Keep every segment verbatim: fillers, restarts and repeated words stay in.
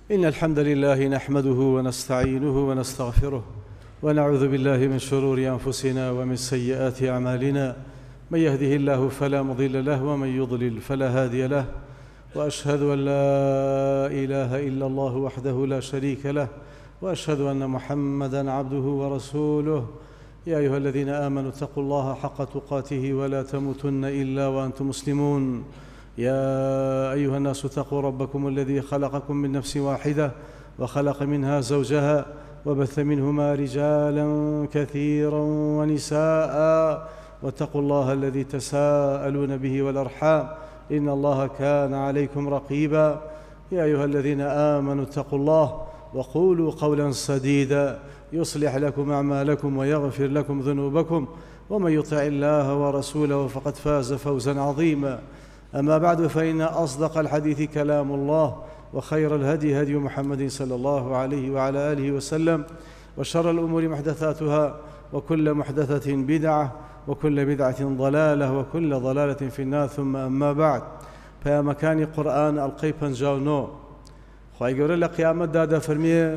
إن الحمد لله نحمده ونستعينه ونستغفره ونعوذ بالله من شرور أنفسنا ومن سيئات أعمالنا، من يهده الله فلا مضل له ومن يضلل فلا هادي له، وأشهد أن لا إله إلا الله وحده لا شريك له، وأشهد أن محمدًا عبده ورسوله. يا أيها الذين آمنوا اتقوا الله حق تقاته ولا تموتن إلا وأنتم مسلمون. يا أيها الناس اتقوا ربكم الذي خلقكم من نفس واحدة وخلق منها زوجها وبث منهما رجالا كثيرا ونساء، واتقوا الله الذي تساءلون به والأرحام إن الله كان عليكم رقيبا. يا أيها الذين آمنوا اتقوا الله وقولوا قولا سديدا يصلح لكم أعمالكم ويغفر لكم ذنوبكم، ومن يطع الله ورسوله فقد فاز فوزا عظيما. أما بعد، فإن أصدق الحديث كلام الله، وخير الهدي هدي محمد صلى الله عليه وعلى آله وسلم، وشر الأمور محدثاتها، وكل محدثة بدعة، وكل بدعة ضلالة، وكل ضلالة في النار. ثم أما بعد، فيا مكان قرآن القي پنجاونۆ خی گەورە لە قیامەتدا دەفەرمێ: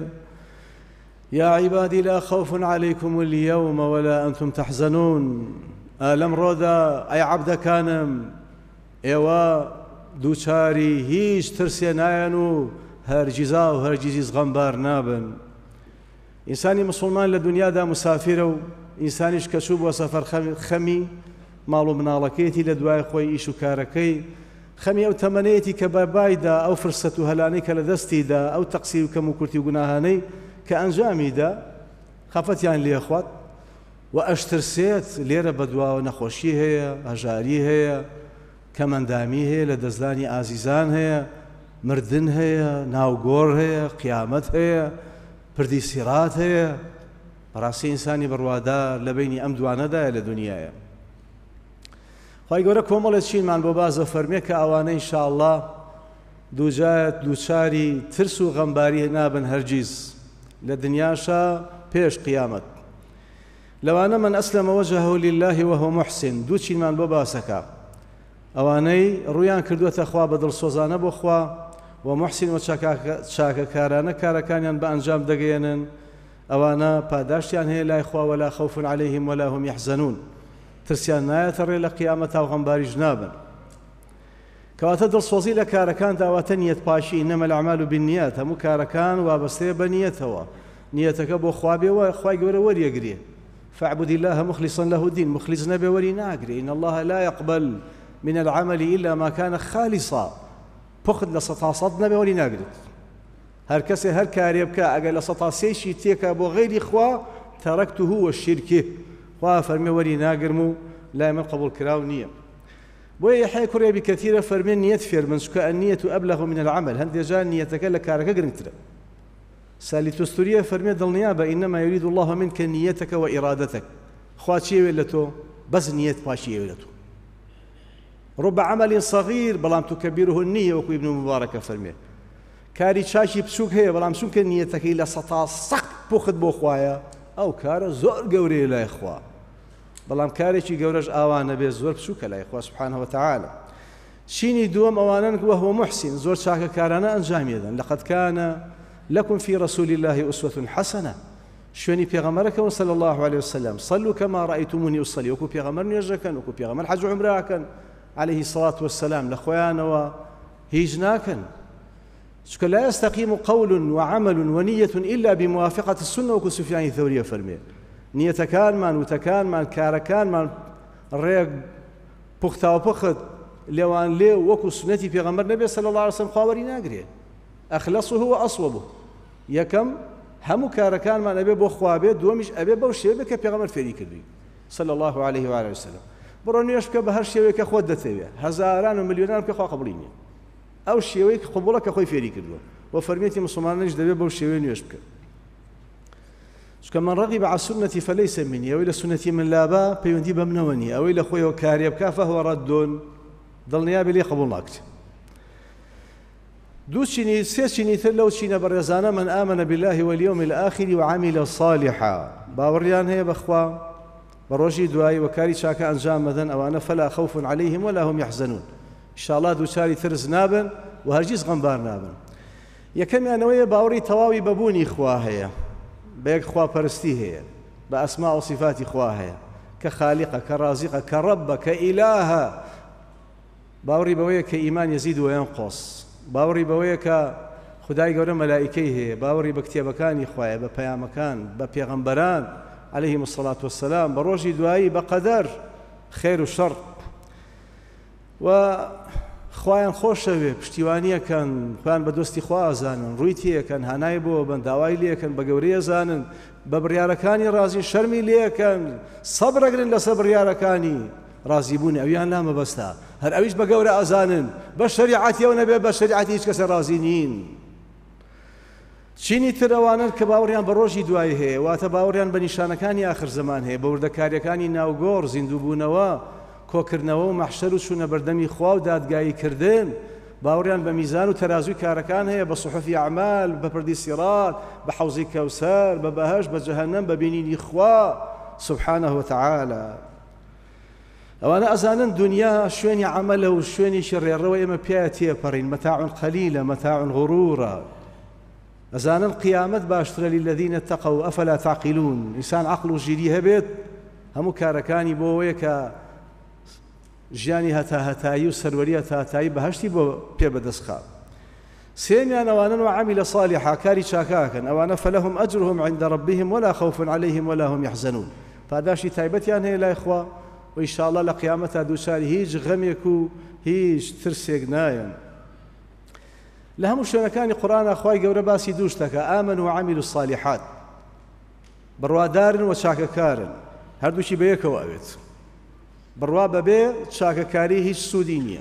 يا عبادي لا خوف عليكم اليوم ولا أنتم تحزنون. ئەلەم ڕۆدا ئەی عەبدەکانم، ئێوە دووچاری هیچ ترسێ نایەن و هەرگیزا و هەرگیزی غەمبار نابن. ئینسانی مسلمان لە دنیادا مسافرە و ئینسانیش کە چوو بۆ سەفەر خەمی ماڵ و مناڵەکەیەتی لە دوای خۆی ئیش و کارەکەی، خەمی ئەو تەمەنەیەتی کە بەبایدا ئەو فرسەت و هەلانەی کە لە دەستیدا، ئەو تەقسیر و کەم و کورتی و گوناهانەی کە ئەنجامیدا خەفەتیان لێخوات و ئەشترسێت. لێرە بەدواوە نەخۆشی هەیە، هەژاری هەیە، کەمەندامی هەیە، لە دەستدانی ئازیزان هەیە، مردن هەیە، ناوگۆڕ هەیە، قیامەت هەیە، پردی سیرات هەیە. بەڕاستی ئینسانی بڕوادار لە بینی ئەم دوانەدایە لە دنیایە. خی گەورە کۆمەڵێک چینمان بۆ بازە فەرمێ کە ئەوانە ئینشاءالله دووجات دووچاری ترس و غەمباری نابن هەرگیز لە دنیاشە پێش قیامەت. لەوانە من ئەسلەمە وەجهەهو لله وهو محسن، دوو چینمان بۆ باسەکە. ئەوانەی ڕویان کردووەتە خوا بە دڵسۆزانە بۆ خوا، و محسن و چاکەکارانە کارەکانیان بە ئەنجام دەگەێنن، ئەوانە پاداشتیان هەیە لای خوا ولا خوف عليهم ولا هم يحزنون. ترسیان نایەتە ڕێ لە قیامەتا و غەمباریش نابن. کەواتە دڵسۆزی لە کارەکان داواتە نیەت پاشی، ئینەمە الأعمال بالنیات، هەموو کارەکان وابەستەیە بە نیەتەوە. نیەتەکە بۆ خوا بێ، خی گەورە وەریەگرێ. فاعبد الله مخلصا له الدين، مخلص نەبێ وەری ناگرێ. إن الله لا يقبل من العمل إلا ما كان خالصا. پخت لە سەتا سەد نەبێ وەری ناگرێت. هەر کەسێ هەر کارێ بکە ئەگەر لە سەتا سێیشی تێکە بۆ غەیری خوا، تەرەکته وەشیرکه، خوا فەرمێ وەری ناگرم و لای من قبول کراو نییە. بۆیە یەحیای کوڕی ئەبی کەثیرە فەرمێ نیەت فێر من، چونکە النیەة ئەبلغ من العمل. هەندێک جار نیەتەکە لە کارەکە گرنگترە. سالی توستوریە فەرمێ دڵنیا بە ئینەما یورید الله منکە نیەتەکە و ئیرادەتەک. خوا چیەوێت لە تۆ؟ بەس نیەت پاشیەوێت لە تۆ. رب عمل صغير بەڵام تكبره النية، وەکو ابن مبارەکە فەرمێ. کاری چاکی بچووک هەیە، بەڵام چونکە نیەتەکەی لە سەتا سەق پوخت بۆ خوایە، ئەو کارە زۆر گەورەیە لای خوا. بەڵام کارێکی گەورەش ئاوانە بێ زۆر بچووکە لای خوا سبحانه وتعالى. چینی دووەم ئەوانن وهو محسن، زۆر چاکەکارانە ئەنجامیدەن. لقد كان لكم في رسول الله أسوة حسنة. شوێنی پێغەمبەرەکەون صلى الله عليه وسلم. صلوا كما رأيتموني أصلي، وەکو پێغەمبەر نوێژ دەکەن، وەکو پێغەمبەر حەج و عومرەکەن عليه الصلاة والسلام، لە خۆیانەوە هیچ ناکەن. چونکە لا يستقيم قول وعمل ونية إلا بموافقة السنة، وەکو سفیانی ثەوریە فەرمێ. نیەتەکانمان، وتەکانمان، کارەکانمان ڕێک پوختاو پخت لێوان لێ وەکو سنەتی پێغەمبەر نەبێ صلى الله عليه وسلم، خوا وەری ناگرێ. ئەخلەصه وأصوبه. یەکەم هەموو کارەکانمان ئەبێ بۆ خوا بێ، دووەمیش ئەبێ بەو شێوە بێ کە پێغەمبەر فێری کردووی صلى الله عليه وآله وسلم. بڕۆ نوێژ بکە بە هەر شێوەیە کە خۆت دەتەوێت، هەزاران و ملیۆنان بکە، خوا قبوڵی نییە. ئەو شێوەی قبوڵە کە خۆی فێری کردووە، و فەرمێتی مسلمانانیش دەبێت بەو شێوەیە نوێژ بکە. چونکە من رغب عن سنتي فليس مني، ئەوەی لە سنەتی من لابا پەیوەندی بە منەوە نیە، ئەوەی لە خۆیەوە کارێ بکە فهو رد، دڵنیا بێ لێ قبوڵ ناکرێت. دوو چینی سێ چینی تر لەو چینە بەڕێزانە: من آمن بالله واليوم الآخر وعمل صالحا، باوەڕیان هەیە بەخوا بە ڕۆژی دوایی و کاری چاکە ئەنجام مەدەن، ئەوانە فلا خوف عليهم ولا هم يحزنون. إن شاء الله دووچاری ترس نابن و هەرگیز غەمبار نابن. یەکەمیانەوەیە باوەڕی تەواوی بەبوونی خوا هەیە، بە یەک خواپەرستی هەیە، بە ئەسما و صفاتی خوا هەیە کە خالیقە، کە رازیقە، کە ڕەبە، کە ئیلاهە. باوەڕی بەوەیە کە ئیمان یەزید و یەنقوس، باوەڕی بەوەیە کە خودای گەورە مەلائیکەی هەیە، باوەڕی بە کتێبەکانی خوایە، بە پەیامەکان، بە پێغەمبەران عەلەیهیمو الصەلاة وەسسەلام، بە ڕۆژی دوایی، بە قەدەر خێر و شەڕ. و خوایان خۆشەوێ، پشتیوانیەکەن، خۆیان بە دۆستی خوا ئەزانن، ڕووی تێیەکەن، هانای بۆ بن، داوای لێکەن، بە گەورەی ئەزانن، بە بڕیارەکانی ڕازی، شەرمی لێکەن، سەبرەگرن لەسەر بڕیارەکانی ڕازیبوونی ئەویان لا مەبەستە، هەر ئەویش بە گەورە ئەزانن بە شەریعەتیەوە نەبێ بە شەریعەتی هیچ کەسە ڕازی نین. چینی تر ئەوانن کە باوەڕیان بە ڕۆژی دوای هەیە، واتە باوەڕیان بە نیشانەکانی ئاخر زەمان هەیە، بە وردەکاریەکانی ناوگۆڕ، زیندووبوونەوە، کۆکردنەوە و مەحشەر و چوونە بەردەمی خوا و دادگاییکردن، باوەڕیان بە میزان و تەرازوی کارەکان هەیە، بە سوحوفی ئەعمال، بە پردی سیرات، بە حەوزی کەوسەر، بە بەهەشت، بە جەهەنەم، بە بینینی خوا سبحانه وتعالى. ئەوانە ئەزانن دنیا شوێنی عەمەلە و شوێنیشی ڕێڕەوە، ئێمە پێیە تێپەڕین، مەتاع قەلیلە، مەتاع غوڕورە. ئەزانن قیامەت باشترە للذین اتقوا ئەفەلا تعقیلون. ئینسان عەقڵ و ژیری هەبێت، هەموو کارەکانی بۆ ئەوەیە کە ژیانی هەتا هەتایی و سەروەری هەتا هەتایی بەهەشتی بۆ پێ بەدەستخات. سێمیان ئەوانن وعەمیلە صالحا، کاری چاکاکەن، ئەوانە فەلەهم ئەجرهم عند ربهم ولا خوف عليهم ولا هم يحزنون. پاداشی تایبەتیان هەیە لای خوا و ئینشاءڵڵا لە قیامەتە دووچاری هیچ غەمێک و هیچ ترسێک نایەن. لە هەموو شوێنەکانی قورئانە خوای گەورە باسی دوو شتەکە، ئامن و عەمیلوا الصالحات، بڕوادارن و چاکەکارن، هەردووکی بەیەکەوە ئەوێت. بڕوا بەبێ چاکەکاری هیچ سوودی نییە.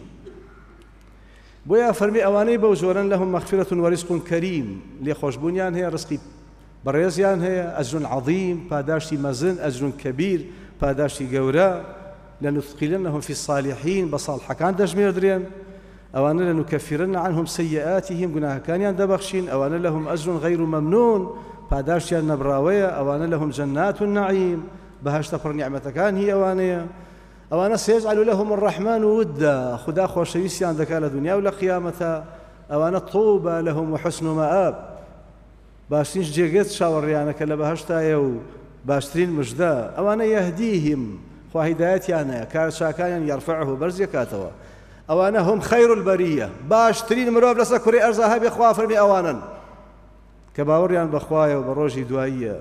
بۆیە فەرمی ئەوانەی بەو جۆرەن لەهم مەغفرەة وەریزق کەریم، لێخۆشبوونیان هەیە، ڕزقی بەڕێزیان هەیە، ئەجر عەظیم، پاداشتی مەزن، ئەجر کەبیر، پاداشتی گەورە. لەنودخیلنهم فی الصالحین، بە ساڵحەکان دەژمێردرێن، ئەوانە لەنوکەفرن عنهم سەیئاتهم، گوناهەکانیان دەبەخشین، ئەوانە لەهم ئەجر غەیر مەمنون، پاداشتیان نەبراوەیە، ئەوانە لەهم جەنات النەعیم، بەهەشتە پڕ نیعمەتەکان هی ئەوانەیە. ئەوانە سيجعل لهم الرحمن ودا، خدا خۆشەویستیان دەکات لە دنیا و لە قیامەتە. ئەوانە طوبى لهم وحسن مآب، باشترین جێگەت چاوەڕێیانە کە لە بەهەشتایە و باشترین مژدە. ئەوانە یەهدیهم، خوا هیدایەتیان هەیە، کار چاکانیان یەرفعه بەرز دەکاتەوە. ئەوانە هم خەیر البەریە، باشترین مرۆڤ لەسەر کوڕی ئەرزە هەبێ، خوا فەرمی ئەوانن کە باوەڕیان بەخوایە و بە ڕۆژی دواییە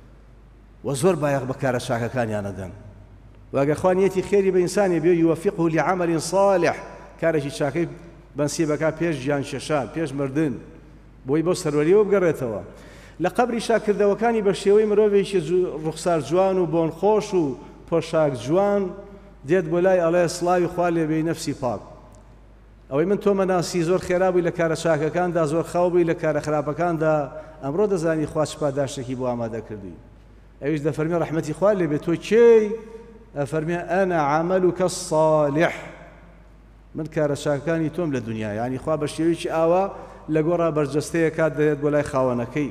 و زۆر بایەق بە کارە چاکەکانیان دەدەن. واگە خوا نیەتی خێری بە ئینسانی بێ، یوفقه لعمل صالح، کارێکی چاکەی بەنسیب بەکات پێش ژیان شێشان، پێش مردن، بۆی بۆ سەروەریەوە بگەڕێتەوە. لە قەبری شاکردەوەکانی بە شێوەی مرۆڤێکی ڕوخسار جوان و بۆن خۆش و پۆشاک جوان دێت بۆ لای ئەڵێ سڵاوی خوا لێبێی نەفسی پاک. ئەوەی من تۆ مەناسی زۆر خێرابووی لە کارە چاکەکاندا، زۆر خاوبووی لە کارە خراپەکاندا، ئەمڕۆ دەزانی خوا چ پاداشتێکی بۆ ئامادە کردووی. ئەویش دەفەرمێ ڕەحمەتی خوا لێبێت، تۆ کێی؟ ئەفەرمێ ئەنا عەمەلوکە الصالح، من کارە چاکەکانی تۆم لە دنیا، یعنی خوا بە شێوەیەکی ئاوا لە گۆڕا بەرجەستەیە کات دەێت بۆ لای خاوەنەکەی.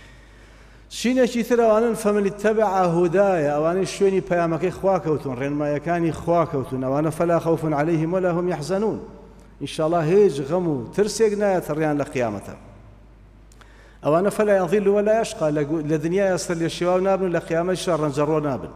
شینێکی تر ئەوانن فەمن اتبع هودایە، ئەوانەی شوێنی پەیامەکەی خوا کەوتون، ڕێنمایەکانی خوا کەوتون، ئەوانە فەلا خەوف عەلەیهم ولا هم یەحزەنون. ئینشاءڵڵا هیچ غەم و ترسێک نایەتە ڕیان لە قیامەتە. ئەوانە فەلا یەضیل ولا یەشقا، لە دنیای ئەسەر لێ شێواو نابن، لە قیامەتیشا ڕەنجەڕۆ نابن.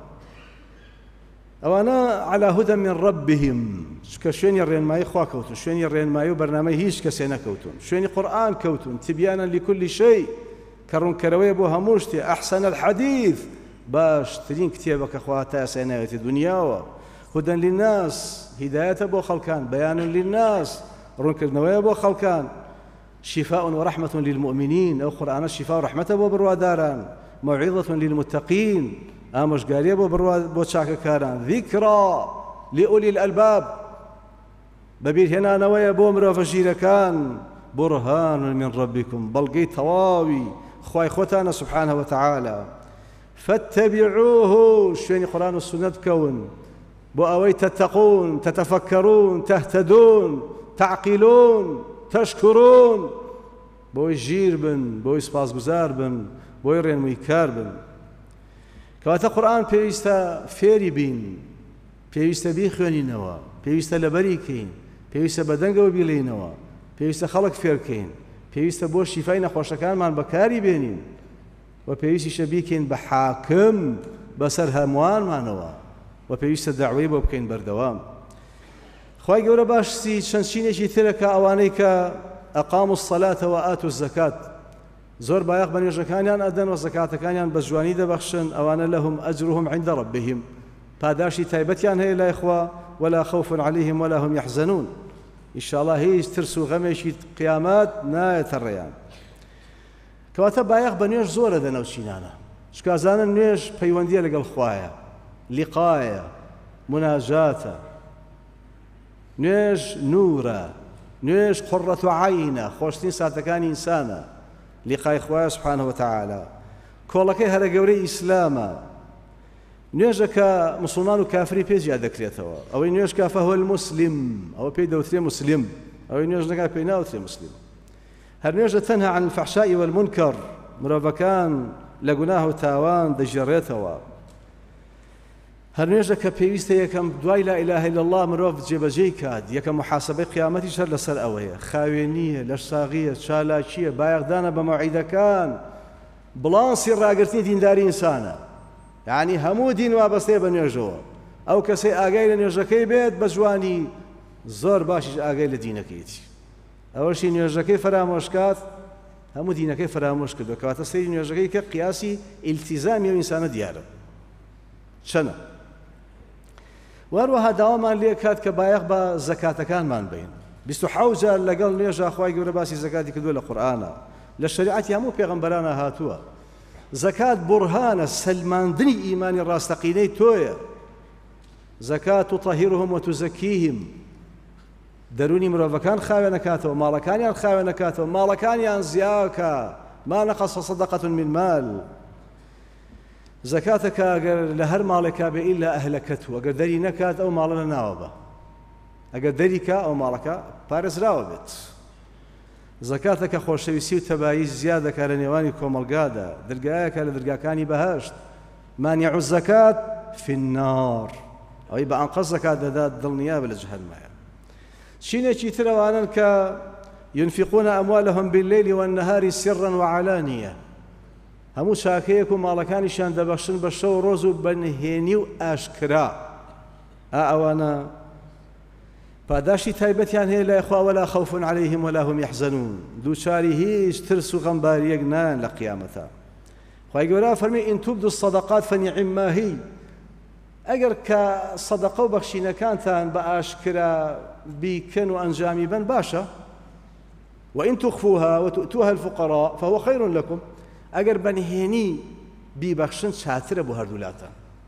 ئەوانە على هدى من ربهم، کە شوێنی ڕێنمایی خوا کەوتون، شوێنی ڕێنمایی و بەرنامەی هیچ کەسێ نەکەوتون، شوێنی قورئان کەوتون، تبیانا لكل شيء، کە ڕوونکەرەوەیە بۆ هەموو شتێ. ئەحسن الحەدیث، باشترین کتێبەکە خوا تا ئەسێناوێتی دنیاوە. هدى للناس، هیدایەتە بۆ خەڵکان، بەیان للناس، ڕوونکردنەوەیە بۆ خەڵکان. شفاء ورحمة للمؤمنين، ئەو قورئانە شفا و ڕەحمەتە بۆ بڕواداران. موعظة للمتقين، ئامۆژگاریە بۆ بۆ چاکەکاران. ذیکرا لئولی الئەلباب، بەبیرهێنانەوەیە بۆ مرۆڤە ژیرەکان. برهان من ربكم، بەڵگەی تەواوی خوای خۆتانە سبحانه وتعالى. فاتبعوه، شوێنی قورئان و سنەت بکەون بۆ ئەوەی تتقون، تتفکرون، تهتدون، تعقیلون، تشکرون، بۆی ژیر بن، بۆی سپاسگوزار بن، بۆی ڕێنمووی کار بن. کەواتە قورئان پێویستە فێری بین، پێویستە بیخوێنینەوە، پێویستە لەبەری کەین، پێویستە بەدەنگەوە بیڵێینەوە، پێویستە خەڵک فێرکەین، پێویستە بۆ شیفای نەخۆشەکانمان بەکاری بێنین و پێویستیشە بیکەین بە حاکم بەسەر هەمووانمانەوە و پێویستە داعوەی بۆ بکەین بەردەوام. خوای گەورە باشی چەندچینێکی ترەکە ئەوانەی کە ئەقاموا الصلاة وآتوا الزەکات زۆر بایەخ بە نوێژەکانیان ئەدەن و زەکاتەکانیان بە جوانی دەبەخشن، ئەوانە لەهم ئەجرهم عند ربهم، پاداشی تایبەتیان هەیە لای خوا ولا خوف عليهم ولا هم يحزنون. ئینشاءالله هیچ ترس و غەمێکی قیامەت نایەتە ڕێیان. کەواتە بایەخ بە نوێژ زۆرە دەنەوچینانە، چکازانن نوێژ پەیوەندیە لەگەڵ خوایە، لیقایە، مناجاتە، نوێژ نورە، نوێژ قڕەت و عەینە، خۆشترین ساتەکانی ئینسانە، لیقای خوایە سبحانه وتعالى. کۆڵەکەی هەرە گەورەی ئیسلامە. نوێژە کە مسلمان و کافری پێ جیا دەکرێتەوە. ئەوەی نوێژ کە فەهو المسلم، ئەوە پێی دەوترێ مسلم، ئەوەی نوێژ نەکات پێی ناوترێ مسلم. هەر نوێژە تەنها عن الفحشاء والمنکر، مرۆڤەکان لە گوناه و تاوان دەژێڕێتەوە. هەر نوێژە کە پێویستە یەکەم دوای لا ئیلاهە ئیلا الله مرۆڤ جێبەجێی کات، یەکەم محاسبەی قیامەتیش هەر لەسەر ئەوەیە، خاوێنیە، لەشساغیە، چالاکیە، بایەخدانە بە مەوعیدەکان، بڵانسی ڕاگررتنی دینداری ئینسانە. یعنی هەموو دین وابەستەیە بە نوێژەوە. ئەو کەسەی ئاگای لە نوێژەکەی بێت بە جوانی زۆر باشیش ئاگای لە دینەکەیەتی. ئەوەشی نوێژەکەی فرامۆشکات هەموو دینەکەی فرامۆش کردو، کەواتە سەیری نوێژەکەی کە قیاسی ئیلتیزامی ئەو ئینسانە دیارە. چەنە؟ وەروەها داوامان لێ کات کە بایەخ بە زەکاتەکانمان بین. بیست و حەوت جار لەگەڵ نوێژە خوای گەورە باسی زەکاتی کردووە لە قورئانە، لە شەریعەتی هەموو پێغەمبەرانە هاتووە. زەکات بورهانە، سەلماندنی ئیمانی ڕاستەقینەی تۆیە. زەکات تطهیرهم وتزەکیهم، دەرونی مرۆڤەکان خاوێنەکاتەوە، ماڵەکانیان خاوێنەکاتەوە، ماڵەکانیان زیاکە، ما نەقەسە صەدەقەة من مال. زەکاتەکە ئەگەر لە هەر ماڵێکا بێ ئیلا ئەهلەکەتو، ئەگەر دەری نەکات ئەو ماڵە لەناوە بە، ئەگەر دەری کا ئەو ماڵەکە پارێزراوە بێت. زەکاتەکە خۆشەویستی و تەبایی زیاد دەکات لە نێوانی کۆمەڵگادا، دەرگایەکە لە دەرگاکانی بەهەشت. مانع الزەکات فی النار، ئەوەی بە ئەنقەس زەکات دەدات دڵنیابە لە جەهەنەمایە. چینێکی تر ئەوانن کە ينفقون أموالهم بالليل والنهار سرا وعلانية، هەموو چاکەیەک و ماڵەکانیشان دەبەخشن بە شەو ڕۆژ و بەنهێنی و ئاشکرا. ئا ئەوانە پاداشی تایبەتیان هەیە لای خوا ولا خوف عليهم ولا هم يحزنون، دووچاری هیچ ترس و غەمباریەک نایان لە قیامەتە. خوای گەورە فەرمی ئین تبدوا الصدقات فنعما هی، ئەگەر کە سەدەقە و بەخشینەکانتان بە ئاشکرا بیکەن و ئەنجامی بن باشە، وئین تخفوها وتؤتوها الفقراء فهو خير لكم، ئەگەر بەنهێنی بیبەخشن چاترە بۆ هەردوولاتە.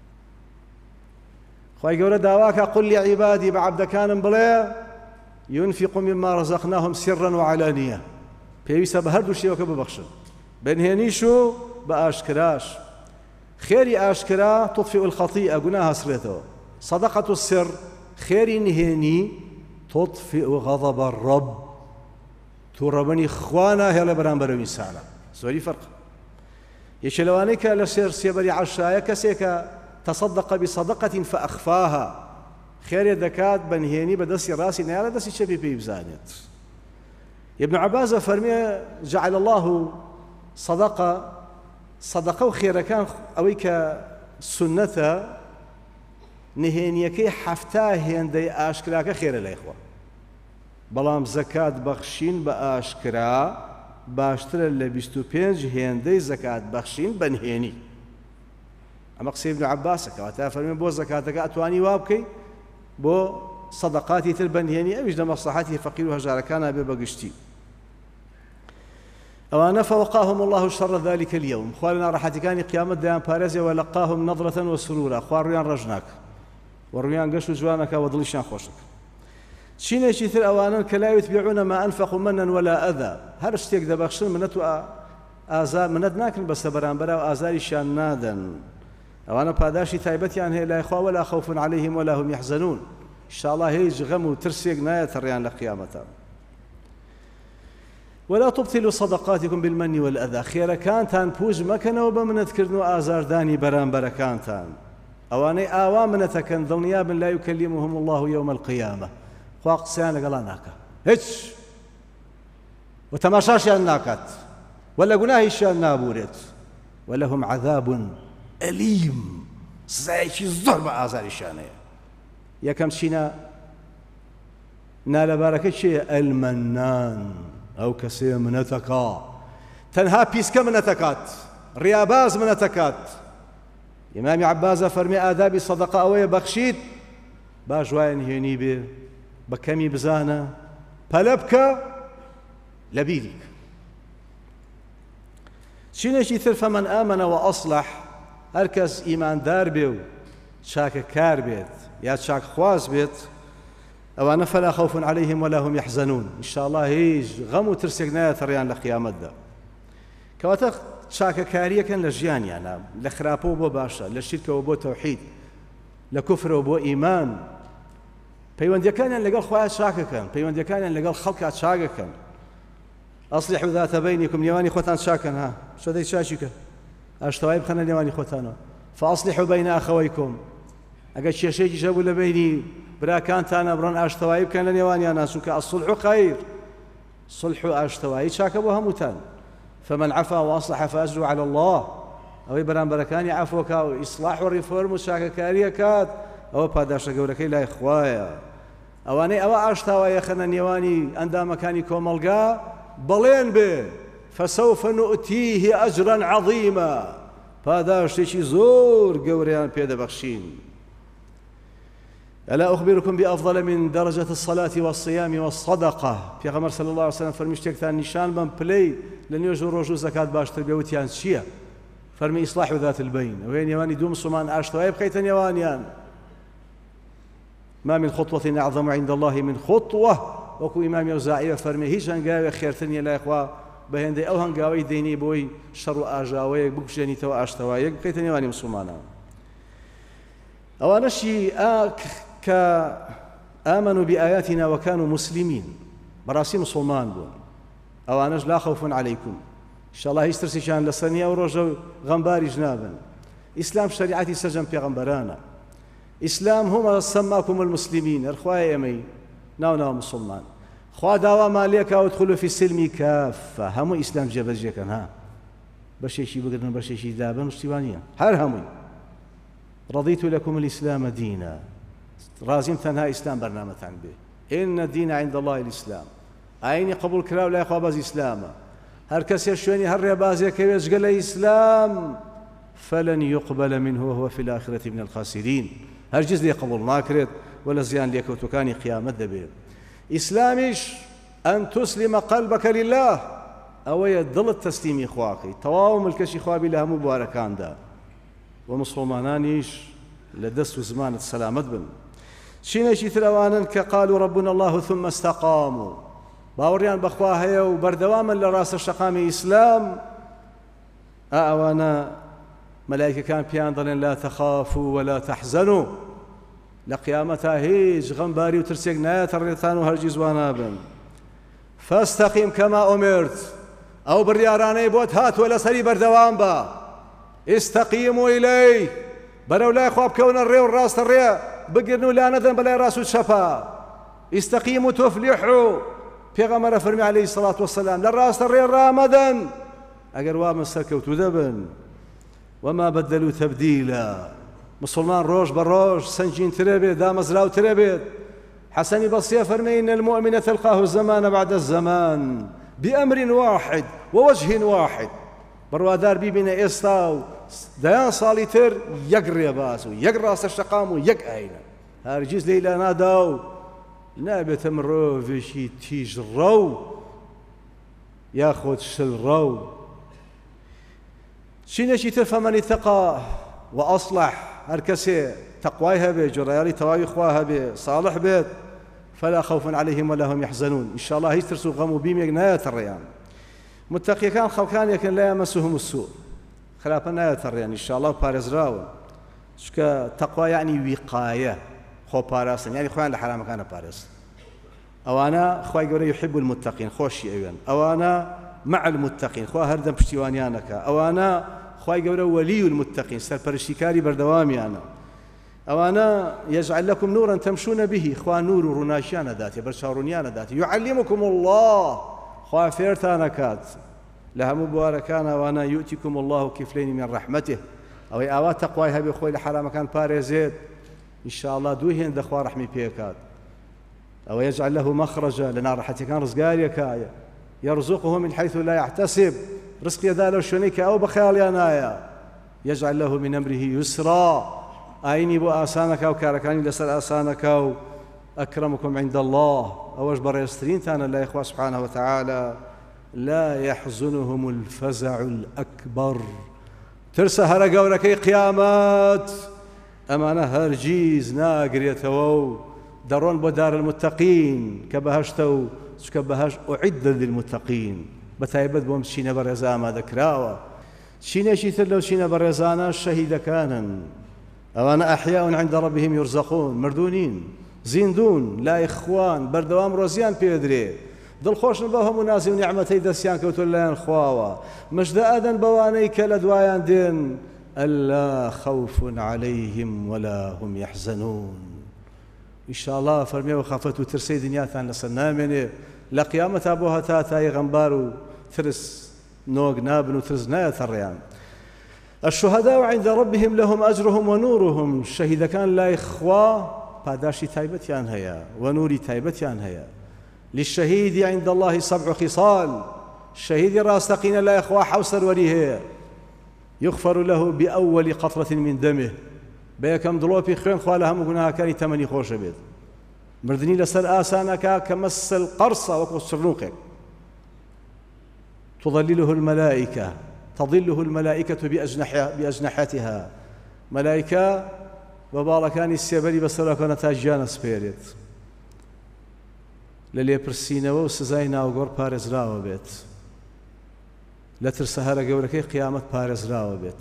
خوای گەورە داواکە قل لعبادی بە عەبدەکانم بڵێ ينفقوا مما رزقناهم سرا وعلانية، پێویستە بە هەردوو شێوەکە ببەخشن، بەنهێنیش و بە ئاشکراش. خێری ئاشکرا تطفئ الخطيئة، گوناه هەسرێتەوە. صدقة السر، خێری نهێنی تطفئ غضب الرب، تووڕەبەنی خوا ناهێڵە بەرامبەرەوە ئینسانە. زۆری فەرقە. یەکێ لەوانەی کە لە سێر سێبەری عەشایە کەسێکە تصدق بصدقة فأخفاها، خێرێ دەکات بەنهێنی بەدەستی ڕاستی نایڵە دەستی چەپی پێی بزانێت. ابن عباس فەرمێ جعل الله صدقة، صدقە و خێرەکان ئەوەی کە سنەتە نهێنیەکەی حەفتا هێندەی ئاشکراکە خێرە لای خوا، بەڵام زەکات بەخشین بە ئاشکرا باشترە لە بیست و پێنج هێندەی زەکات بەخشین بەنهێنی. ئەمە قسەی ابن عەباسە، کەواتە فەرمێ بۆ زەکاتەکە ئەتوانی وا بکەی، بۆ سەدەقاتی تر بەنهێنی ئەویش لە مەسلحەتی فەقیر و هەژارەکانە بێ بەگشتی. ئەوانە فوقاهم الله شر ذلك اليوم، خوا لە ناڕەحەتیەکانی قیامەت دەیان پارێزێ وەلەقاهم نەضرەة وسرورا، خوا ڕوویان ڕەش ناکە و ڕوویان گەشت و جوانەکە و دڵیشیان خۆشەکە. چینێکی تر ئەوانن کە لا یتبعون ما أنفقوا منا ولا ئەذا، هەر شتێک دەبەخشن منەت و ئازار منەت ناکرن بەستە بەرامبەرە و ئازاریشیان نادەن. ئەوانە پاداشی تایبەتیان هەیە لای خوا ولا خوف عليهم ولا هم يحزنون، ئینشاءالله هیچ غەم و ترسێک نایەتە ڕێیان لە قیامەتە. ولا تبطلوا صدقاتكم بالمن والأذى، خێرەکانتان پوچ مەکەنەوە بە منەتکردن و ئازاردانی بەرامبەرەکانتان. ئەوانەی ئاوا منەتەکەن دڵنیابن لا يكلمهم الله يوم القيامة، خوا قسەیان لەگەڵا ناکە، هیچ وتەماشاشیان ناکات ولا گوناهیشیان نابورێت ولهم عذاب ئەلیم سزایەکی زۆر بە ئازاریشانەیە. یەکەم چینە نالەبارەکە چێە؟ ئەلمەنان، ئەو کەسێ منەتەکە تەنها پیسکە منەتەکات، ڕیاباز منەتەکات. ئیمامی عەباسە فەرمێ ئادابی سەدەقە ئەوەیە بەخشیت باش وایە نهێنی بێ، بە کەمی بزانە، پەلە بکە، لە بیریک. چینێکی تر فەمەن ئامەنە وەئەصلەح، هەر کەس ئیماندار بێ و چاکە کار بێت یا چاکخواز بێت ئەوانە فەلا خەوفٌ عەلەیهیم وەلا هوم یەحزەنوون، ئینشاءڵڵا هیچ غەم و ترسێک نایەتەڕیان لە قیامەتدا. کەواتە چاکەکاریەکەن لە ژیانیانە، لە خراپەوە بۆ باشە، لە شیرکەوە بۆ تەوحید، لە کوفرەوە بۆ ئیمان. پەیوەندیەکانیان لەگەڵ خۆیان چاکەکەن، پەیوەندیەکانیان لەگەڵ خەڵکا چاکەکەن. ئەصلحوا ذات بەینیکم، نێوانی خۆتان چاکەن. ها شۆ دەی چاچیکە ئاشتەوایی بخەنە نێوانی خۆتانەوە. فەئەصلحوا بەینە ئەخەوەیکم، ئەگەر کێشەیەکی هەبوو لە بینی براکانتانە بڕۆن ئاشتەوایی بکەن لە نێوانیانە، چونکە ئەسڵح خەیر، سڵح و ئاشتەوایی چاکە بۆ هەمووتان. فمن عفا وأصلح فأجره على الله، ئەوەی بەرامبەرەکانی عەفوکا و ئیسلاح و ڕیفۆرم و چاکەکاریە کات، ئەوە پاداشە گەورەکەی لای خوایە. ئەوانەی ئەوە ئاشتاوایە خەنە نێوانی ئەندامەکانی کۆمەڵگا بەڵێن بێ فەسەوفە نوئتیه ئەجرا عەظیما، پاداشتێکی زۆر گەورەیان پێدەبەخشین. ألا أخبركم بأفضل من درجة الصلاة والصيام والصدقة؟ پێغەمبەر صلی الله عليه وسلم فەرمی شتێکتان نیشان بم پلەی لە نوێژ و ڕۆژ و زەکات باشتر بێ، وتیان چییە؟ فەرمی ئیصلاح ذات البین، ئەوەیە نێوانی دوو مسلمان ئاشتەوایی بخەیتە نێوانیان. ما من خطوة أعظم عند الله من خطوة، وەکو ئیمامی ئەوزاعی فەرمی هیچ هەنگاوێ خێرتر نییە لای خوا بە هێندەی ئەو هەنگاوەی دەینی بۆی شەڕ و ئاژاوەیەک بکوژێنیتەوە ئاشتەوایەک بخەیتە نێوانی مسلمانان. ئەوانەشی کە ئامنوا بآياتنا وكانوا مسلمين، بەڕاستی مسلمان بوون، ئەوانەش لا خوف عليكم، ئینشاءڵڵا هیچ ترسێکیان لەسەر نییە و ڕۆژە و غەمباریش نابن. ئیسلام شەریعەتی سەرجەم پێغەمبەرانە. ئیسلام هو سماكم المسلمين، ئەرخوایە ئێمەی ناو ناو مسلمان. خوا داوامان لێکا وادخلوا في السلم كافة، هەموو ئیسلام جێبەجێکەن، ها بەشێکی بگرن بەشێکی دابن شتیوانیە، هەر هەمووی. رضيت لكم الإسلام دينا، رازم تنها إسلام برنامجتان به. إن الدين عند الله الإسلام، عيني قبول كراو لا يخوا باز إسلام، هر كسي شويني هر ربازي كيوش قال إسلام فلن يقبل منه وهو في الآخرة من الخاسرين. هر جز لي قبول ما كرت ولا زيان ليك وتكاني قيامة دبير. إسلامش أن تسلم قلبك لله، أو يضل التسليم إخواقي تواوم الكشي خوابي لها مباركان دا ومسلمانانيش لدست زمان السلامة بن. شينشي تلوانا كقالوا ربنا الله ثم استقاموا، باوريان بخواها وبردواما لراس الشقام إسلام. أوانا ملائكة كان بيان ظلن لا تخافوا ولا تحزنوا، لقيامتها هيج غنباري وترسيق نايات الريطان وهرجيز وانابن. فاستقيم كما أمرت، أو برياراني بوت هات ولا سري بردوام با، استقيموا إليه، برو لا يخواب كون الري والراس الري بقرنوا لا نذن بلا راسو الشفا، استقيموا تفلحوا. بيغمر فرمي عليه الصلاة والسلام للراس الري رامدا أقروا من سكوت ذبن وما بدلوا تبديلا. مسلمان روج بالروج سنجين تربيت دامزراو تربيت. حسن بصير فرمي إن المؤمن تلقاه الزمان بعد الزمان بأمر واحد ووجه واحد. بروادار بيبنا إستاو ديان صاليتر يقري باسو يقرا سشقامو يق أينا هارجيز ليلا ناداو نابة مرو فيشي تيج رو ياخد شل رو. شينشي تفهمني ثقة وأصلح هركسي تقواها بي جريالي تواوي خواها بي صالح بيت فلا خوف عليهم ولا هم يحزنون. إن شاء الله يسترسوا غموا بيم يقناية الريان متقي كان خلقان يكن لا يمسهم السوء خلافا ناية الريان إن شاء الله بارز راون شكا تقوى يعني وقاية خو باراسن يعني خوان لحرام كان بارس أو أنا خواي قولي يحب المتقين خوشي أيوان أو أنا مع المتقين خوا هردم بشتوانيانك أو أنا خواي قولي ولي المتقين سربرشيكاري بردوامي أنا أو أنا يجعل لكم نورا تمشون به خوا نور رناشيان ذاتي برشارونيان ذاتي يعلمكم الله خوا فێرتانەکات لە هەموو بوارەکانەوانە یوتیکم الله کفلین من ڕەحمەته ئەوەی ئاوا تەقوای هەبێ خۆی لە حرامەکان پارێزێت ئینشاءالله دوو هێندە خوا ڕەحمی پێکات ئەوە يجعل له مخرجا لە ناڕەحەتیەکان ڕزگاریەکایە يرزقه من حيث لا يحتسب رزقی دا لەو شوێنەی کە ئەو بە خەیاڵیان نایە يجعل له من أمره يسرا ئاینی بۆ ئاسانەکە و کارەکانی لەسەر ئاسانەکە و أكرمكم عند الله أوش بريسترين تانا لا إخوة سبحانه وتعالى لا يحزنهم الفزع الأكبر ترسى هرقا ولكي قيامات أمانة هرجيز ناقريتو درون بدار المتقين كبهشتو كبهش أعد للمتقين بتايبت بوم شينا برزاما ذكراوة شينا شيثر لو شينا برزانا الشهيد كانا أمانة أحياء عند ربهم يرزقون مردونين زیندون لا إخوان بردوام روزيان بيدري دل خوشن بهم منازم نعمتي دسيان كوتو لان خواوا مجد أذن بوانيك لدوايان دين ألا خوف عليهم ولا هم يحزنون إن شاء الله فرميوا خافت وترسي دنياتان لسنامني لقيامة أبوها تاتا يغنبارو ترس نوغ نابن وترس ناية الريان الشهداء عند ربهم لهم أجرهم ونورهم الشهيد كان لا إخوة پاداشی تایبەتیان هەیە و نوری تایبەتیان هەیە للشهيد عند الله سبع خصال شهيد ڕاستەقینە لای خوا حەو سەروەری هەیە يغفر له بأول قطرة من دمه بەیەکەم دڵۆپی خوێن خوا لە هەموو گوناهەکانی تەمەنی خۆشە بێت مردنی لەسەر ئاسانەکە کە مەس القەرسە وەکو سرنووقێک تظلله الملائكة تظله الملائكة بأجنحتها ملائكة وباڵەکانی سێبەری بەسەرەکەنە تا ژیانە سپێرێت لە لێپرسینەوە و سزای ناوگۆڕ پارێزراوە بێت لە ترسە هەرە گەورەکەی قیامەت پارێزراوە بێت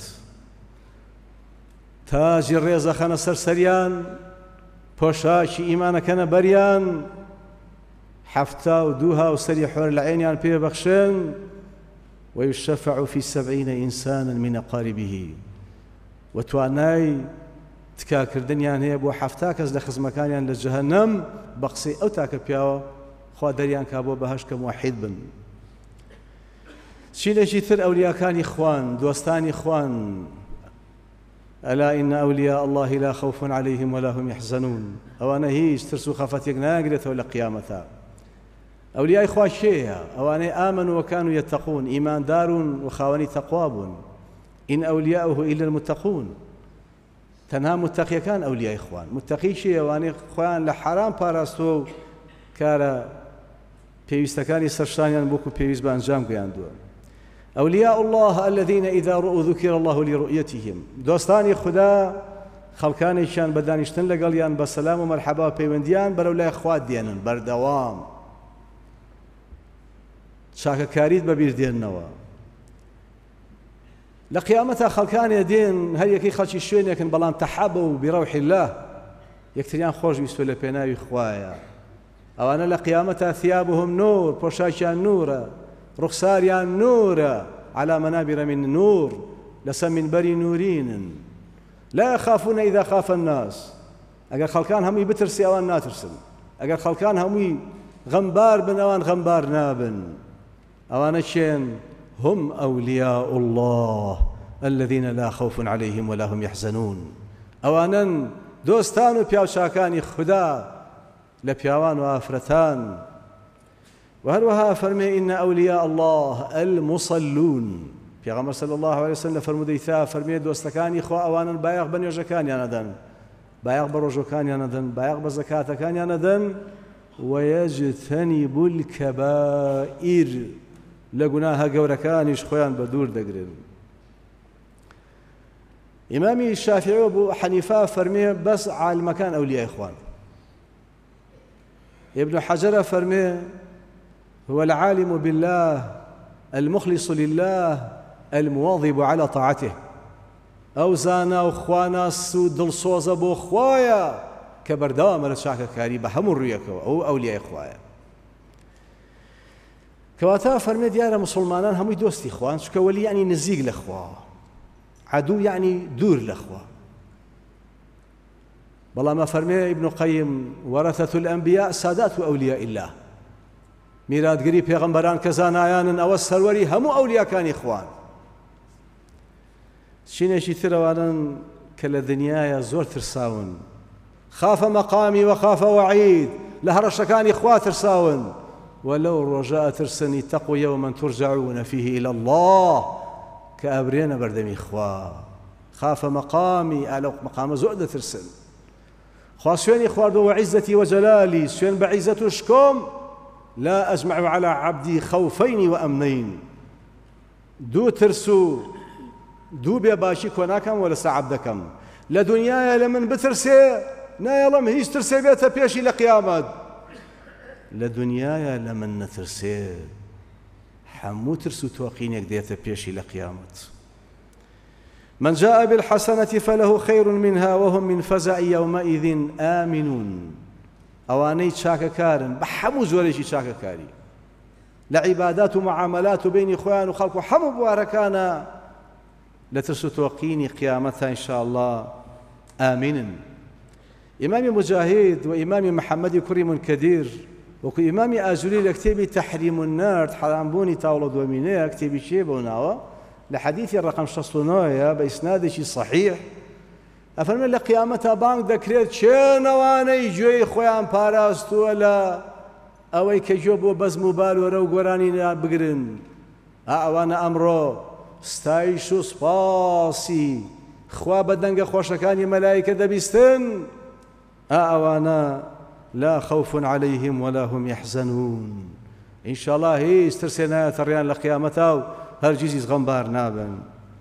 تاجی ڕێزەخەنە سەرسەریان پۆشاکی ئیمانەکەنە بەریان حەفتا و دوو هاوسەری حۆر لە عینیان پێبەخشن ويشفع في سبعين إنسانا من أقاربه وتوانای تکاکردنیان هەیە بۆ حەفتا کەس لە خزمەکانیان لە جەهەنەم بە قسەی ئەو تاکە پیاوە خوا دەریان کا بۆ بەهەشت کە موحید بن چینێکی تر ئەولیاکانی خوان دۆستانی خوان ألا إن أولياء الله لا خوف عليهم ولا هم يحزنون ئەوانە هیچ ترس و خەفەتێک ناگرێتەوە لە قیامەتە ئەولیای خوا کێیە ئەوانەی ئامنوا وكانوا يتقون ئیماندارون و خاوەنی تەقوا بوون إن أولياؤه إلا المتقون تەنها متەقیەکان ئەولیای خوان متەقیشی ئەوانەی خۆیان لە حرام پاراستۆ و کارە پێویستەکانی سەرشتانیان بۆکو پێویست بە ئەنجام گەیاندووە أولياء الله الذين إذا رؤوا ذكر الله لرؤيتهم دۆستانی خوددا خەڵکانێکیان بە دانیشتن لەگەڵیان بە سەلام و مەرحەبا و پەیوەندیان بەرەو لای خوا دێنن بەردەوام چاکەکاریت بەبیر دێننەوە لە قیامەتە خەڵکانێ دێن هەر یەکەی خەڵکی شوێنێکن بەڵام تەحەبە و بڕەوحی الله یەکتریان خۆشویستۆ لە پێناوی خوایە ئەوانە لە قیامەتە ثيابهم نور پۆشاکیان نورە ڕوخساریان نورە على منابر من نور لەسەر منبەری نورینن لا يخافون إذا خاف الناس ئەگەر خەڵکان هەمووی بترسی ئەوان ناترسن ئەگەر خەڵکان هەمووی غەمبار بن ئەوان غەمبار نابن ئەوانە چێن هم أولياء الله الذين لا خوف عليهم ولا هم يحزنون أوانا دوستان وبياوشاكاني خدا لبياوان وآفرتان وهروها فرمي إن أولياء الله المصلون پیغمبر صلى الله عليه وسلم فرموديثا فرمي دوستكاني خوا أوانا بايغ بن يوجكان ياندن بايغ بروجوكان ياندن بايغ بزكاتكان ياندن ويجتنب الكبائر لقناها قوركانيش خوان بدور دقرن إمامي الشافعي وابو حنيفة فرميه بس على المكان أولياء إخوان ابن حجر فرميه هو العالم بالله المخلص لله المواظب على طاعته أوزانا وخوانا سود الصوزة بو خوايا كبردوام لشاكا كاريبا هم الريكو أو أولياء إخوايا كواتا فرمي ديارة مسلمانان همي دوستي إخوان شكا ولي يعني نزيق لأخوة عدو يعني دور لأخوة بلا ما فرمي ابن قيم ورثة الأنبياء سادات أولياء الله میراتگەری پێغەمبەران کە زانایانن ئەوە سەروەری هەموو ئەولیاکانی خوان. چینێکی ترەوانن کە لە دنیاە زۆر ترساون، خافە مەقامی وەخافە وەعید، لە هەڕەشەکانی خوا ترساون، وەلەو ڕۆژە ئەترسن اتەقوا یەومەن تورجعون فیه إلى الله کە ئەبرێنە بەردەمی خوا. خافە مەقامی ئالە مەقامە زۆر دەترسن. خوا سوێنی خواردەوە وعیزەتی وەجەلالی، سوێن بە عیزەت و شکۆم. لا أجمع على عبدي خوفين وأمنين، دو ترسو دو بێباشی کۆ ناکەم وە لەسەر عەبدەکەم. لە دنیایە لە من بترسێ نایەڵم هیچ ترسێ بێتە پێشی لە قیامەت. لە دنیایە لە من نەترسێ هەموو ترس و تۆقینێک دێتە پێشی لە قیامەت. من جاء بالحسنة فله خير منها وهم من فزع يومئذ آمنون. ئەوانەی چاکەکارن بە هەموو زۆرێکی چاکەکاری لە عیبادات و معاملات و بینی خۆیان و خەڵک و هەموو بوارەکانە لە ترس و تۆقینی قیامەتە ئینشاءالله ئامینن. ئیمامی مجاهید و ئیمامی محەممەدی کوڕی منکەدیر وەکو ئیمامی ئاژوری لە کتێبی تەحریم النەرد حرامبوونی تاوڵە دۆمینەیە کتێبی چێ بۆ ناوە لە حەدیثی ڕقم شەست و نۆیە بە ئیسنادێکی صەحیح ئەفەرمێت لە قیامەتە بانگ دەکرێت چێنەوانەی گوێی خۆیان پاراستووە لە ئەوەی کە گوێ بۆ بەزم و بالۆرە و گۆرانی بگرن. ئا ئەوانە ئەمڕۆ ستایش و سپاسی خوا بە دەنگە خۆشەکانی مەلایکە دەبیستن. ئا ئەوانە لا خوف عليهم ولا هم يحزنون. ئینشاءالله هیچ ترسێ نایەتە ڕێیان لە قیامەتە و هەرگیزیش غەمبار نابن.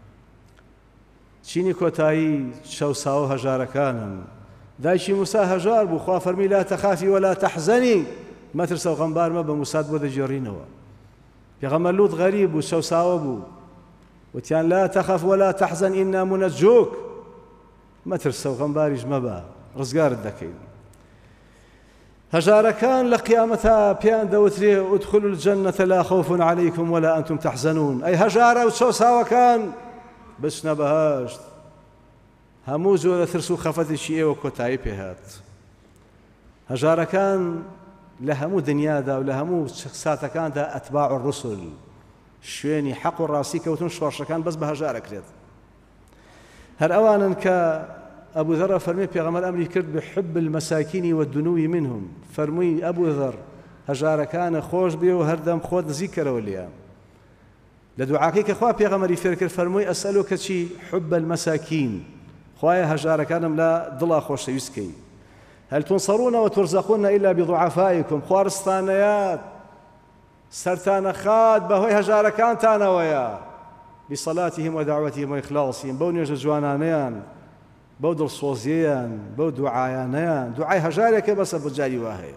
چینی کۆتایی شەوساوە هەژارەکانن. دایکی موسا هەژار بوو، خوا فەرمی لا تەخافی ولا تەحزەنی، مەترسە و غەمبار مەبە، موسات بۆ دەجێڕینەوە. پێغەمبەر لوط غەریب بوو، شەوساوە بوو، وتیان لا تەخەف ولا تەحزەن ئینا مونەجوک، مەترسە و غەمباریش مەبە، ڕزگارت دەکەین. هەژارەکان لە قیامەتە پێیان دەوترێ ئودخولوا الجەنەتە لا خوف عليكم ولا ئەنتم تەحزەنون. ئەی هەژارە و شەوساوەکان بچنە بەهەشت. هەموو زۆرە ترس و خەفەتێکی ئێوە کۆتایی پێهات. هەژارەکان لە هەموو دنیادا و لە هەموو ساتەکاندا ئەتباع الرسل، شوێنی حەق و ڕاستی کەوتن شۆڕشەکان بەس بە هەژارەکرێت. هەر ئەوانن کە ئەبوو ذەر فەرمێ پێغەمبەر ئەمری کرد بحب المەساکین والدنو منهم، فەرمووی ئەبوو ذەر هەژارەکانە خۆش بێ و هەردەم خۆت نزیک کەرەوە لیان. لە دوعاکەی کە خوا پێغەمبەری فێر کرد فەرمووی ئەسألوکە چی؟ حب المەساکین، خوایە هەژارەکانم لە دڵا خۆشەویستکەی. هەل تونصرون وترزقون إلا بضعفائكم، خوارستانەیات سەرتانە خات بەهۆی هەژارەکانتانەوەیە، بصلاتهم ودعوتهم وإخلاصهم، بەو نوێژە جوانانەیان، بەو دڵسۆزیەیان، بەو دوعایانەیان. دوعای هەژارێکە بەسە بۆ جاری وا هەیە.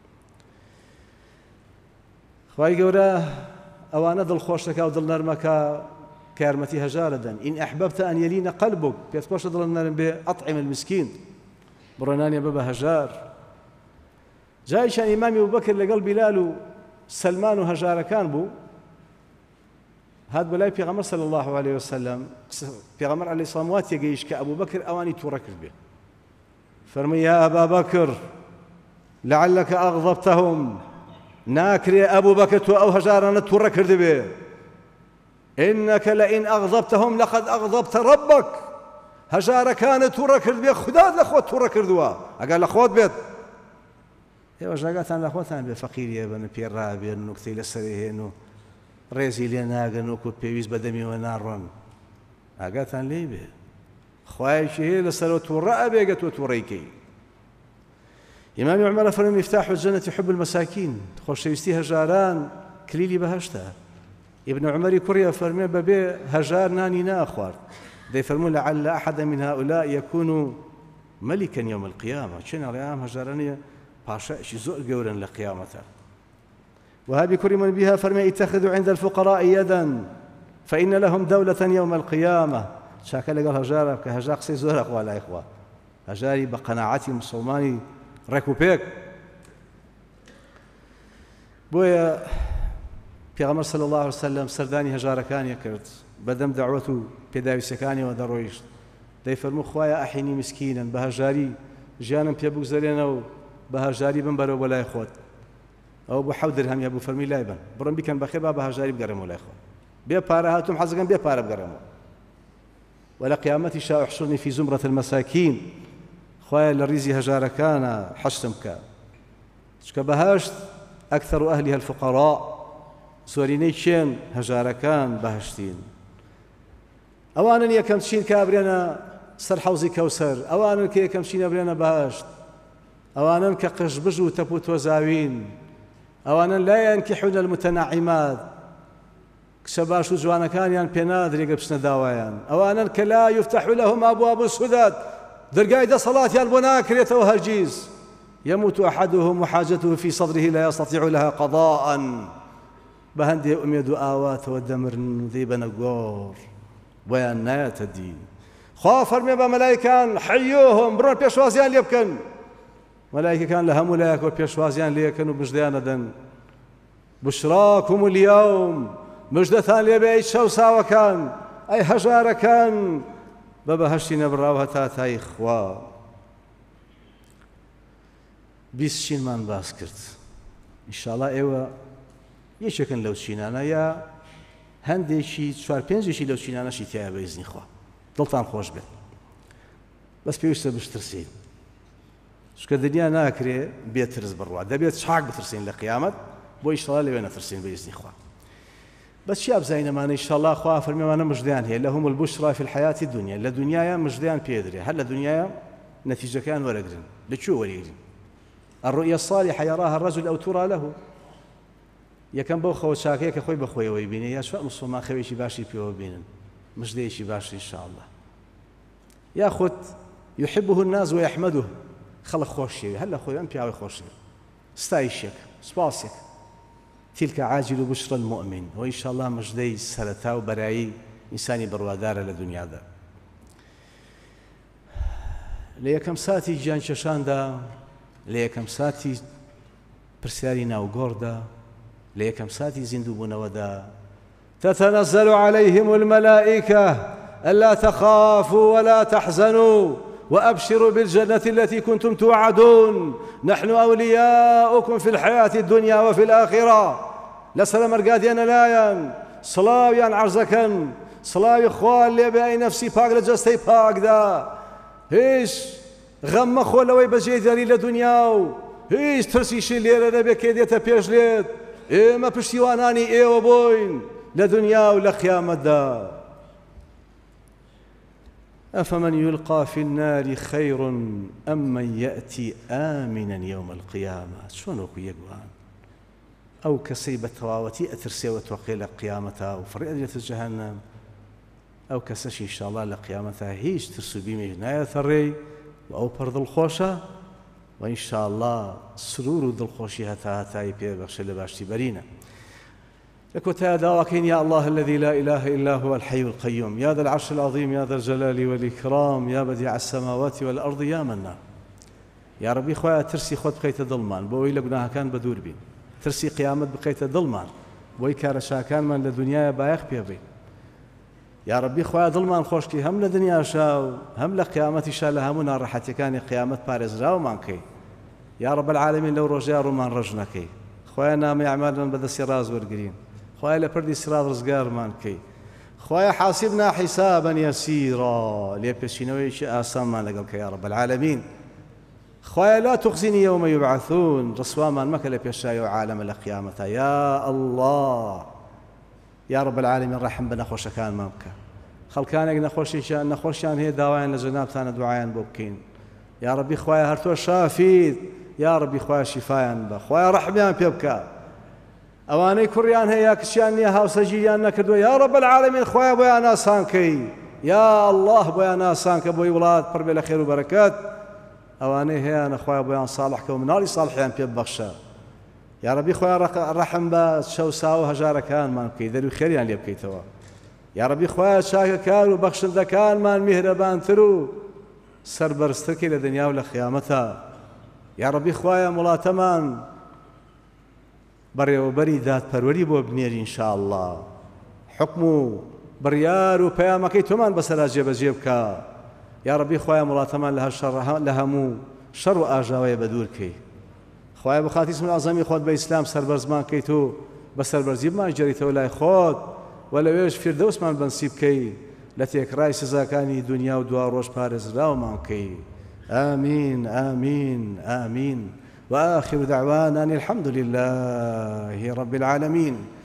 خوای گەورە ئەوانە دڵخۆشەکە و دڵنەرمەکە کە یارمەتی هەژارە دەن. ئین ئەحبەبتە ئەن یەلینە قەلبوک، پێت خۆشە دڵت نەرم بێ ئەطعم المسکین، بڕۆنانیە بە بە هەژار. جایشان ئیمامی ئەبوبەکر لەگەڵ بیلال و سەلمان و هەژارەکان بوو، هات بەلای پێغەمبەر صلی الله عليه وسلم. پێغەمبەر عەلەیهی سەلام وا تێگەیشت کە ئەبوبەکر ئەوانی تووڕە کرد بێ. فەرمووی یا ئەبا بەکر لعلك أغضبتهم، ناکرێ ئەبوو بەکە تۆ ئەو هەژارانە تووڕە کردبێ. إنك لئن أغضبتهم لقد أغضبت ربك، هەژارەکانت تووڕە کرد بێ خودات لە خۆت تووڕە کردووە. ئەگەر لە خۆت بێت ئێوە ژاگاتان لە خۆتان بێ، فەقیریە بن پێڕابێن و کتەی لەسەری هێن و ڕێزی لێ ناگەن وەکو پێویست بەدەمیەوە ناڕۆن. ئاگاتان لێ بێ خوایەکی هەیە لەسەرەوە تووڕە ئەبێگە تۆ تووڕەیکەی. ئیمامی عومەر فەرمووی مفتاح الجنة حب المساکین، خۆشەویستی هەژاران کلیلی بەهەشتە. ابن عمەری کوڕیە فەرمێ بەبێ هەژار نانی ناخوارد. دەیفەرموو لعل أحد من هؤلاء يكون ملكا يوم القيامة، چێنە ڕێیان هەژارانەیە پاشایشی زۆر گەورن لە قیامەتە. وهابي كرم بها فرمي اتخذوا عند الفقراء يدا فإن لهم دولة يوم القيامة. شاكا لقال هجارة كهجاق سيزور أخوة لا إخوة، هجاري بقناعتي مسلماني ركوبيك. بويا پیغمبر صلى الله عليه وسلم سرداني هجارة كان يكرت بدم دعوته بيداوي سكاني ودرويش دي فرمو خوايا أحيني مسكينا، بە هەژاری ژیانم پێ بگوزەرێنە و بە هەژاری بمبەرەوە بەلای خۆت. بە هەژاری بەقەناعەتی مسلمانی ڕێکوپێک. بۆیە پیغەمبەر صلی الله عليه وسلم سەردانی هەژارەکانی کرد بەدەم دەعوەت و پێداوی سەکانی و دەڕۆیشت. دەیفەرموو خوایە ئەحینی مسکینن، بە هەژاری ئەو بۆ حەوت دەرهەمی هەبوو فەرمی لای بن بڕۆن بیکەن بەخێر با بە هەژاری بگەڕێمەوە لای خۆ بێ پارە هاتووم حەزەکەم بێ پارە بگەڕێمەوە وە لە قیامەتی شا احشرنی فی زمرة المەساکین خوایە لە ریزی هەژارەکانە حەشتم بکە چکە بەهەشت ئەکثەر ئەهلیها الفقەراء زۆرینەی کێن هەژارەکان بەهەشتین ئەوانن یەکەم چین کە ئەبرێنە سەر حەوزی کەوسەر ئەوانن کە یەکەم چین ئەبرێنە بەهەشت ئەوانن کە قژبژ و تەپ و تۆزاوین ئەوانن لا ينكحون المتنعمات کچە باش و جوانەکانیان پێ نادرێ گە بچنە داوایان ئەوانن کە لا يفتح لهم أبواب السداد دەرگای دەسەڵاتیان بۆ ناکرێتەوە هەرگیز يموت أحدهم وحاجته في صدره لا يستطيع لها قضاء بهندي أميد آوات ودمرن ذي بنقور بيان نايات الدين خافر من بملائكان حيوهم برون بيشوازيان ليبكن ملائكة كان لها ملاك وبيشوازيان ليكن وبجديان دن بشراكم اليوم مجدثان ليبي شوسا وكان أي هجار كان ببهشتنا براوها تاتا إخوا بیست چینمان باس کرد ئینشاڵڵا ئێوە یەکێکن لەو چینانە یا هەندێکی چوار پێنجێکی لەو چینانەشی تایە بە ئیزنی خوا دڵتان خۆش بێت بەس پێویستە بشترسین چکە دنیا ناکرێ بێترس بڕوا دەبێت چاک بترسین لە قیامەت بۆ ئینشاڵڵا لەوێ نەترسین بە ئیزنی خوا بەس چی ئابزاینەمانە ئینشاڵڵا خوا فەرمێوانە مژدەیان هەیە لەهم البشرا في الحياة الدنيا لە دنیایە مژدەیان پێدرێ هەر لە دنیایە نەتیجەکەیان وەرەگرن لەکوێ وەرەگرن الرؤيا الصالحة يراها الرجل أو ترى له يكن بو خو شاكيه كخوي بخوي ويبيني يا شو مسلمان خويشي باشي بيو بينن مش ديشي باشي إن شاء الله ياخذ يحبه الناس ويحمده خلق خوشي هلا خوي أم بياوي خوشي ستايشك سباسك تلك عاجل بشرى المؤمن وإن شاء الله مش دي سرتا وبراي إنساني بروادار لدنيا ذا ليكم ساتي جان ششان دا لە یەکەم ساتی پرسیاری ناوگۆڕدا لە یەکەم ساتی زیندووبوونەوەدا تتنزل عليهم الملائكة ألا تخافوا ولا تحزنوا وأبشروا بالجنة التي كنتم توعدون نحن أولياؤكم في الحياة الدنيا وفي الآخرة لسلام مرقاديان لايان صلاويان عرزكن صلاوي خوال لي بأي نفسي باق لجستي باق دا هيش غەم مەخۆ لەوەی بەجێ دەری لە دنیا و هیچ ترسیشی لێرە نەبێ کێ دێتە پێش لێت ئێمە پشتیوانانی ئێوە بووین لە دنیا و لە قیامەتدا ئەفەمەن یولقا فی النار خەیڕ ئەم من یەئتی ئامینەن یەومە القیامە چۆن وەکو یەکوان ئەو کەسەی بە تەواوەتی ئەترسێوە تۆقێ لە قیامەتە و فڕێ ئەدرێتە جەهەنەم ئەو کەسەشی ئینشاءڵڵا لە قیامەتە هیچ ترس و بیمێژ نایەتە ڕێی وأو پر دڵخۆشە وإن شاء الله سرور و دڵخۆشی هەتا هەتایی پێبەخشێ لە باشتی بەرینە لەکۆتایە داواکەین يا الله الذي لا إله إلا هو الحي القيوم يا ذا العرش العظيم يا ذا الجلال والإكرام يا بديع السماوات والأرض يا منان يا ربي خويا ترسي خۆت بخەیتە دڵمان بۆەوەی لە گوناهەکان بەدوور بین ترسی قیامەت بخەیتە دڵمان بۆی کارەشاکانمان لە دنیایە بایەخ پێ بین يا ربي خويا ظلمان خوشكي هم لدنيا شاو هم لقيامتي شا لهمنا راحتي كان قيامت بارز راو مانكي يا رب العالمين لو رجاء رومان رجنكي خويا نام يعملنا بدا سراز ورقرين خويا لبردي سراز رزقار مانكي خويا حاسبنا حسابا يسيرا ليبشينوي شيء آسان ما لقلك يا رب العالمين خويا لا تخزني يوم يبعثون رسوا ما مكل بيشاي عالم القيامة يا الله يا رب العالمين رحم بنا خوش كان مامك خلكانك نخوشيشان نخوشيان هي داوين لجناب ثاني دعايان بوبكين يا ربي خويا هرتو شافيد يا ربي خويا شفايان با خويا رحميان بيبكا اواني كريان هي كشيان نيا هاوسجيان نكدو يا رب العالمين خويا بويا ناسانكي يا الله بويا ناسانك بوي ولاد قرب الى خير وبركات اواني هي انا خويا بويا صالح كومنالي صالحيان بيبخشا يا ربي خويا رحم باس شوسا وهجار كان مان كيدر خيريان لي بكيتوا يا ربي خويا شاك كان وبخشن كان مان مهربان ترو سربرستكي لدنيا ولا قيامتها يا ربي خويا ملاتمان بري وبري ذات پروري بو بنير ان شاء الله حكمو بريار وبيامكي تمان بسرا جيب جيبكا يا ربي خويا ملاتمان لها شر لهمو شر اجاوي بدوركي خوای بخاتی اسم العظەمی خۆت بە ئیسلام سەربەرزمان کەیت و بە سەربەرزیمان ژێریتەوە لای خۆت و لەوێش فیردەوسمان بەنسیب بکەی لە تێکڕای سزاکانی دنیا و دوا ڕۆژ پارێزراومان بکەی. آمين آمين آمين وآخر دعوانا الحمد لله رب العالمين.